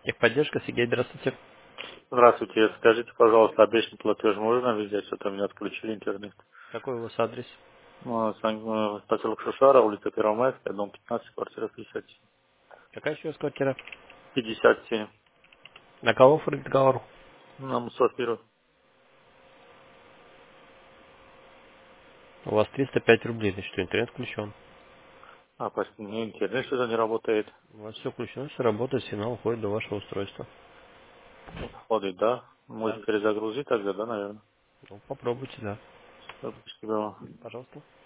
Техподдержка, Сергей, здравствуйте. Здравствуйте. Скажите, пожалуйста, обещанный платеж можно взять? Что-то мне отключили интернет. Какой у вас адрес? Поселок Шушара, улица Первомайская, дом 15, квартира 57. Какая еще раз квартира? 57. На кого разговор? На Мусафиру. У вас 305 рублей, значит, что интернет включен. Почти не интернет что-то не работает. У вас все включено, все работает, сигнал уходит до вашего устройства. Ходит, да? Да. Может перезагрузить тогда, да, наверное? Ну, попробуйте, да. Спасибо. Пожалуйста.